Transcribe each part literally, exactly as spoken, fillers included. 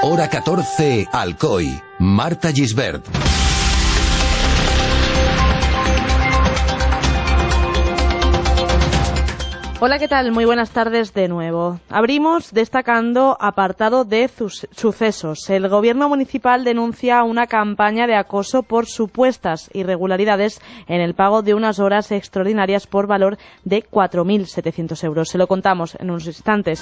Hora catorce, Alcoy. Marta Gisbert. Hola, ¿qué tal? Muy buenas tardes de nuevo. Abrimos destacando apartado de sucesos. El gobierno municipal denuncia una campaña de acoso por supuestas irregularidades en el pago de unas horas extraordinarias por valor de cuatro mil setecientos euros. Se lo contamos en unos instantes.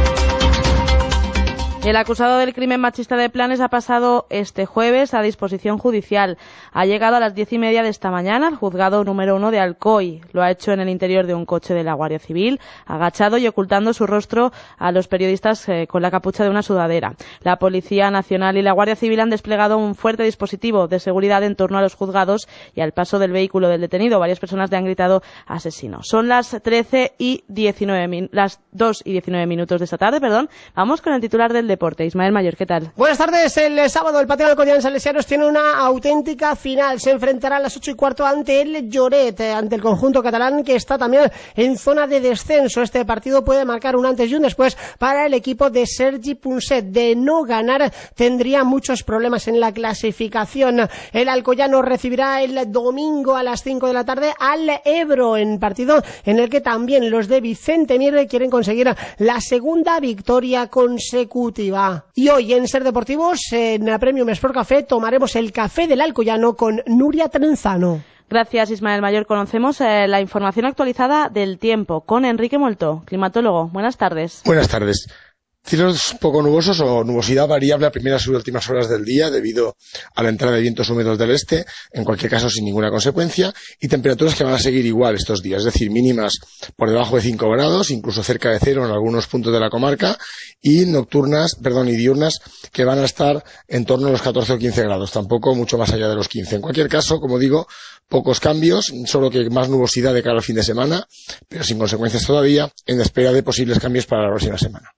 El acusado del crimen machista de Planes ha pasado este jueves a disposición judicial. Ha llegado a las diez y media de esta mañana al juzgado número uno de Alcoy. Lo ha hecho en el interior de un coche de la Guardia Civil, agachado y ocultando su rostro a los periodistas eh, con la capucha de una sudadera. La Policía Nacional y la Guardia Civil han desplegado un fuerte dispositivo de seguridad en torno a los juzgados y al paso del vehículo del detenido. Varias personas le han gritado asesino. Son las trece y diecinueve, las dos y diecinueve minutos de esta tarde, perdón. Vamos con el titular del deporte. Ismael Mayor, ¿qué tal? Buenas tardes. El sábado el Pateo Alcoyano Salesianos tiene una auténtica final. Se enfrentará a las ocho y cuarto ante el Lloret, ante el conjunto catalán que está también en zona de descenso. Este partido puede marcar un antes y un después para el equipo de Sergi Punset. De no ganar tendría muchos problemas en la clasificación. El Alcoyano recibirá el domingo a las cinco de la tarde al Ebro, en partido en el que también los de Vicente Mier quieren conseguir la segunda victoria consecutiva. Y hoy en Ser Deportivos, en Premium Sport Café, tomaremos el café del Alcoyano con Nuria Trenzano. Gracias, Ismael Mayor. Conocemos eh, la información actualizada del tiempo con Enrique Moltó, climatólogo. Buenas tardes. Buenas tardes. Cielos poco nubosos o nubosidad variable a primeras y últimas horas del día debido a la entrada de vientos húmedos del este, en cualquier caso sin ninguna consecuencia, y temperaturas que van a seguir igual estos días, es decir, mínimas por debajo de cinco grados, incluso cerca de cero en algunos puntos de la comarca, y nocturnas, perdón, y diurnas que van a estar en torno a los catorce o quince grados, tampoco mucho más allá de los quince. En cualquier caso, como digo, pocos cambios, solo que más nubosidad de cara al fin de semana, pero sin consecuencias todavía, en espera de posibles cambios para la próxima semana.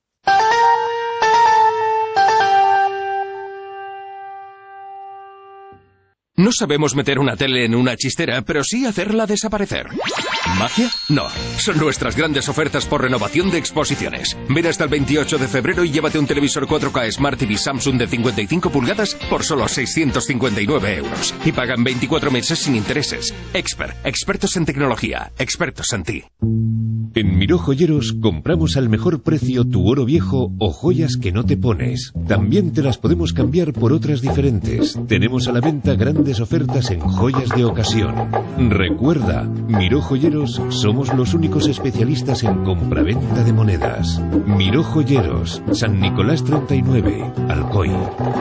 No sabemos meter una tele en una chistera, pero sí hacerla desaparecer. ¿Magia? No. Son nuestras grandes ofertas por renovación de exposiciones. Ven hasta el veintiocho de febrero y llévate un televisor cuatro K Smart T V Samsung de cincuenta y cinco pulgadas por solo seiscientos cincuenta y nueve euros. Y pagan veinticuatro meses sin intereses. Expert. Expertos en tecnología. Expertos en ti. En Miró Joyeros compramos al mejor precio tu oro viejo o joyas que no te pones. También te las podemos cambiar por otras diferentes. Tenemos a la venta grandes ofertas en joyas de ocasión. Recuerda, Miró Joyeros somos los únicos especialistas en compraventa de monedas. Miró Joyeros, San Nicolás treinta y nueve, Alcoy.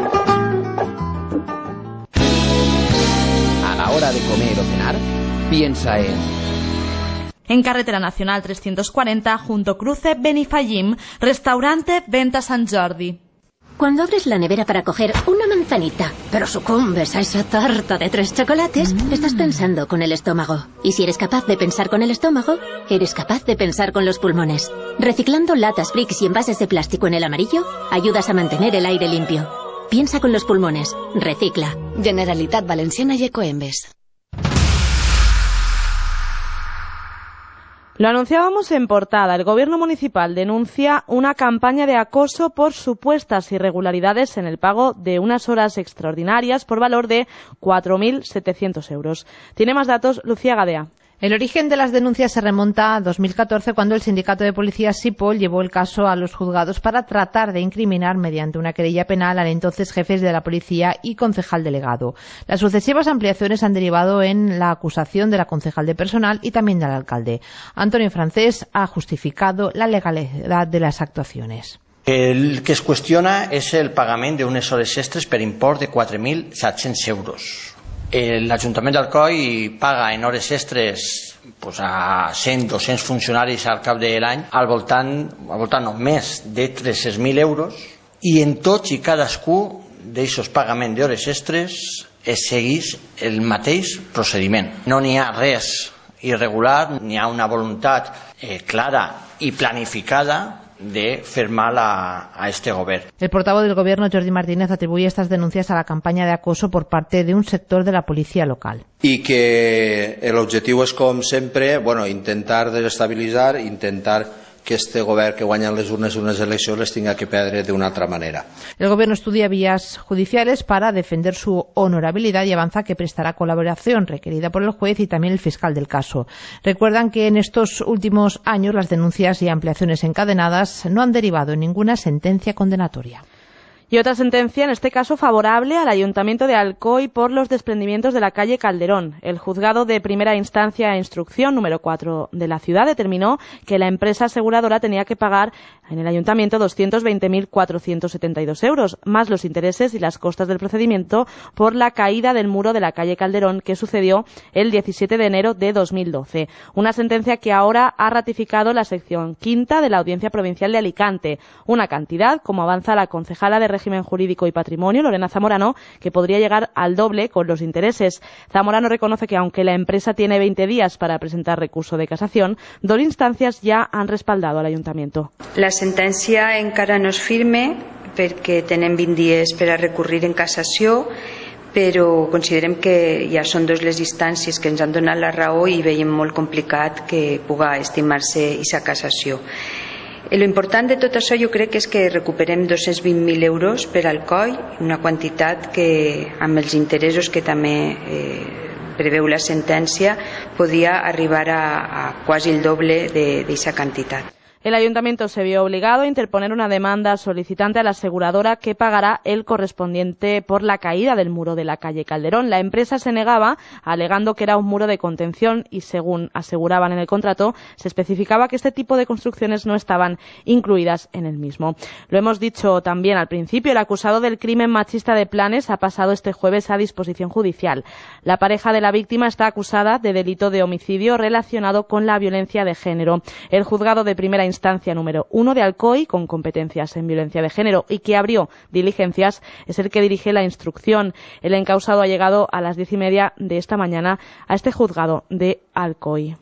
A la hora de comer o cenar, piensa en... En Carretera Nacional trescientos cuarenta, junto cruce Benifallim, restaurante Venta San Jordi. Cuando abres la nevera para coger una manzanita, pero sucumbes a esa tarta de tres chocolates, mm. estás pensando con el estómago. Y si eres capaz de pensar con el estómago, eres capaz de pensar con los pulmones. Reciclando latas, bricks y envases de plástico en el amarillo, ayudas a mantener el aire limpio. Piensa con los pulmones. Recicla. Generalitat Valenciana y Ecoembes. Lo anunciábamos en portada. El gobierno municipal denuncia una campaña de acoso por supuestas irregularidades en el pago de unas horas extraordinarias por valor de cuatro mil setecientos euros. Tiene más datos Lucía Gadea. El origen de las denuncias se remonta a dos mil catorce, cuando el sindicato de policía SIPOL llevó el caso a los juzgados para tratar de incriminar mediante una querella penal al entonces jefe de la policía y concejal delegado. Las sucesivas ampliaciones han derivado en la acusación de la concejal de personal y también del alcalde. Antonio Francés ha justificado la legalidad de las actuaciones. El que es qüestiona és el pagament d'unes hores extres per import de quatre mil set-cents euros. L'Ajuntament d'Alcoi paga en hores extres pues, a cent a dos-cents funcionaris al cap de l'any al voltant, al voltant no, més de tres-cents mil euros, i en tots i cadascú d'aquests pagaments d'hores extres es segueix el mateix procediment. No n'hi ha res irregular, n'hi ha una voluntat eh, clara i planificada de fer mal a, a este gobierno. El portavoz del gobierno, Jordi Martínez, atribuye estas denuncias a la campaña de acoso por parte de un sector de la policía local. Y que el objetivo es, como siempre, bueno, intentar desestabilizar, intentar que este govern que guanya les urnes unes eleccions les tinga que perdre de una altra manera. El gobierno estudia vías judiciales para defender su honorabilidad y avanza que prestará colaboración requerida por el juez y también el fiscal del caso. Recuerdan que en estos últimos años las denuncias y ampliaciones encadenadas no han derivado en ninguna sentencia condenatoria. Y otra sentencia, en este caso favorable al Ayuntamiento de Alcoy por los desprendimientos de la calle Calderón. El juzgado de primera instancia e instrucción número cuatro de la ciudad determinó que la empresa aseguradora tenía que pagar en el Ayuntamiento doscientos veinte mil cuatrocientos setenta y dos euros, más los intereses y las costas del procedimiento por la caída del muro de la calle Calderón que sucedió el diecisiete de enero de dos mil doce. Una sentencia que ahora ha ratificado la sección quinta de la Audiencia Provincial de Alicante. Una cantidad, como avanza la concejala de Régimen Jurídico y Patrimonio, Lorena Zamorano, que podría llegar al doble con los intereses. Zamorano reconoce que aunque la empresa tiene veinte días para presentar recurso de casación, dos instancias ya han respaldado al Ayuntamiento. La sentència encara no és firme perquè tenem vint dies per a recurrir en cassació, però considerem que ja són dues les instàncies que ens han donat la raó i veiem molt complicat que puga estimar-se aquesta cassació. Lo important de tot això jo crec que és que recuperem dos-cents vint mil euros per al C O I, una quantitat que amb els interessos que també eh, preveu la sentència podia arribar a, a quasi el doble d'aquesta quantitat. El Ayuntamiento se vio obligado a interponer una demanda solicitante a la aseguradora que pagará el correspondiente por la caída del muro de la calle Calderón. La empresa se negaba, alegando que era un muro de contención y, según aseguraban en el contrato, se especificaba que este tipo de construcciones no estaban incluidas en el mismo. Lo hemos dicho también al principio, el acusado del crimen machista de Planes ha pasado este jueves a disposición judicial. La pareja de la víctima está acusada de delito de homicidio relacionado con la violencia de género. El juzgado de primera instancia instancia número uno de Alcoy, con competencias en violencia de género y que abrió diligencias, es el que dirige la instrucción. El encausado ha llegado a las diez y media de esta mañana a este juzgado de Alcoy.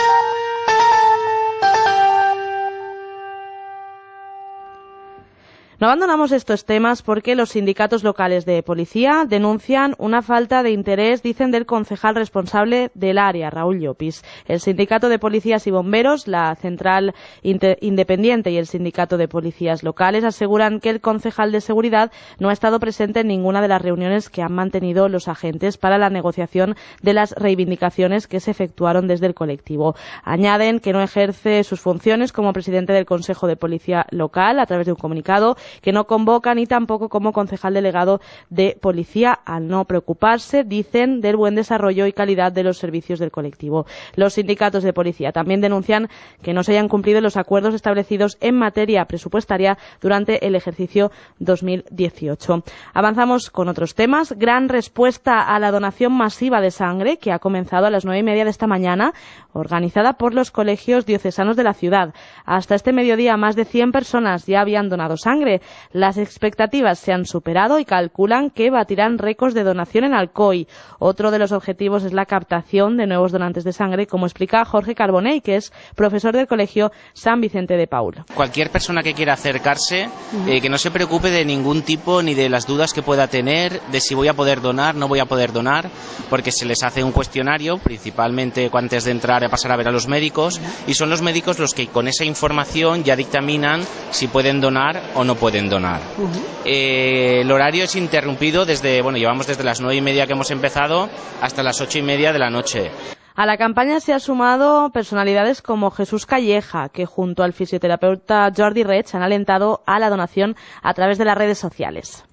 No abandonamos estos temas porque los sindicatos locales de policía denuncian una falta de interés, dicen, del concejal responsable del área, Raúl Llopis. El sindicato de policías y bomberos, la central independiente y el sindicato de policías locales aseguran que el concejal de seguridad no ha estado presente en ninguna de las reuniones que han mantenido los agentes para la negociación de las reivindicaciones que se efectuaron desde el colectivo. Añaden que no ejerce sus funciones como presidente del Consejo de Policía Local a través de un comunicado, que no convoca ni tampoco como concejal delegado de policía, al no preocuparse, dicen, del buen desarrollo y calidad de los servicios del colectivo. Los sindicatos de policía también denuncian que no se hayan cumplido los acuerdos establecidos en materia presupuestaria durante el ejercicio dos mil dieciocho. Avanzamos con otros temas. Gran respuesta a la donación masiva de sangre que ha comenzado a las nueve y media de esta mañana, organizada por los colegios diocesanos de la ciudad. Hasta este mediodía, más de cien personas ya habían donado sangre. Las expectativas se han superado y calculan que batirán récords de donación en Alcoy. Otro de los objetivos es la captación de nuevos donantes de sangre, como explica Jorge Carbonell, que es profesor del colegio San Vicente de Paul. Cualquier persona que quiera acercarse, eh, que no se preocupe de ningún tipo ni de las dudas que pueda tener, de si voy a poder donar, no voy a poder donar, porque se les hace un cuestionario, principalmente antes de entrar a pasar a ver a los médicos, y son los médicos los que con esa información ya dictaminan si pueden donar o no pueden donar. Uh-huh. Eh, el horario es interrumpido desde, bueno, llevamos desde las nueve y media que hemos empezado hasta las ocho y media de la noche. A la campaña se han sumado personalidades como Jesús Calleja, que junto al fisioterapeuta Jordi Reig han alentado a la donación a través de las redes sociales.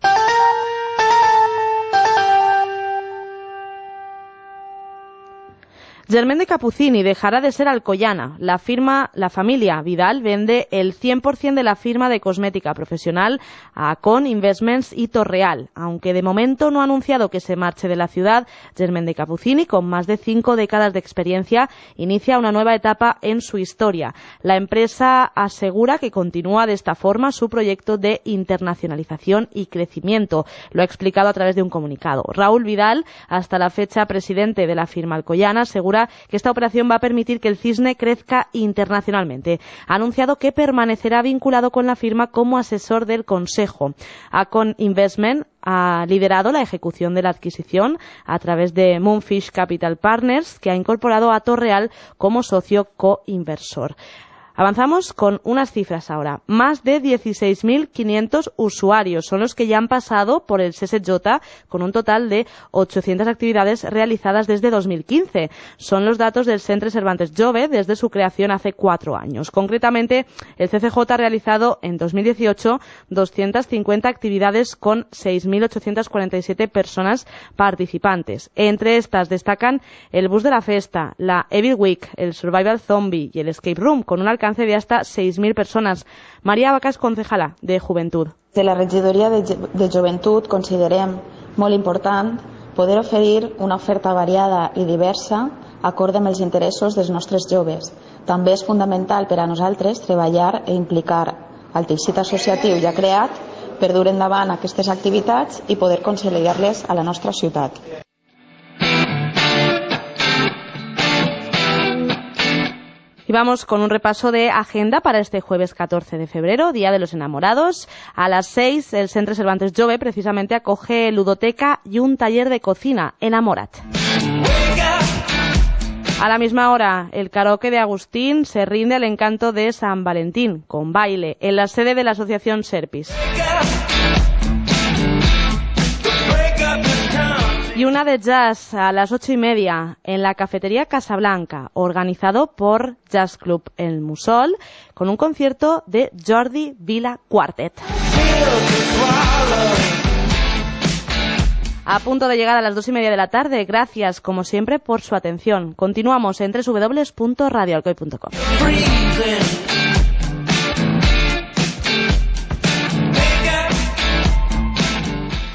Germain de Capucini dejará de ser alcoyana. La firma, la familia Vidal vende el cien por ciento de la firma de cosmética profesional a Acon Investments y Torreal. Aunque de momento no ha anunciado que se marche de la ciudad, Germain de Capucini, con más de cinco décadas de experiencia, inicia una nueva etapa en su historia. La empresa asegura que continúa de esta forma su proyecto de internacionalización y crecimiento. Lo ha explicado a través de un comunicado. Raúl Vidal, hasta la fecha presidente de la firma alcoyana, asegura que esta operación va a permitir que el Cisne crezca internacionalmente. Ha anunciado que permanecerá vinculado con la firma como asesor del Consejo. Acon Investment ha liderado la ejecución de la adquisición a través de Moonfish Capital Partners, que ha incorporado a Torreal como socio coinversor. Avanzamos con unas cifras ahora. Más de dieciséis mil quinientos usuarios son los que ya han pasado por el S S J, con un total de ochocientas actividades realizadas desde dos mil quince. Son los datos del Centre Cervantes Jove desde su creación hace cuatro años. Concretamente, el C C J ha realizado en dos mil dieciocho doscientas cincuenta actividades con seis mil ochocientas cuarenta y siete personas participantes. Entre estas destacan el Bus de la Festa, la Evil Week, el Survival Zombie y el Escape Room, con un alcance de hasta seis mil personas. María Vacas, concejala de Juventud. De la regidoria de, de Joventut considerem molt important poder oferir una oferta variada i diversa acorde amb els interessos dels nostres joves. També és fundamental per a nosaltres treballar i implicar el teixit associatiu ja creat per dur endavant aquestes activitats i poder consolidar-les a la nostra ciutat. Y vamos con un repaso de agenda para este jueves catorce de febrero, Día de los Enamorados. A las seis, el Centre Cervantes Jove precisamente acoge ludoteca y un taller de cocina, Enamorat. A la misma hora, el karaoke de Agustín se rinde al encanto de San Valentín, con baile, en la sede de la asociación Serpis. Y una de jazz a las ocho y media en la cafetería Casablanca, organizado por Jazz Club El Mussol, con un concierto de Jordi Vila Quartet. A punto de llegar a las dos y media de la tarde, gracias como siempre por su atención. Continuamos en doble u doble u doble u punto radio alcoy punto com.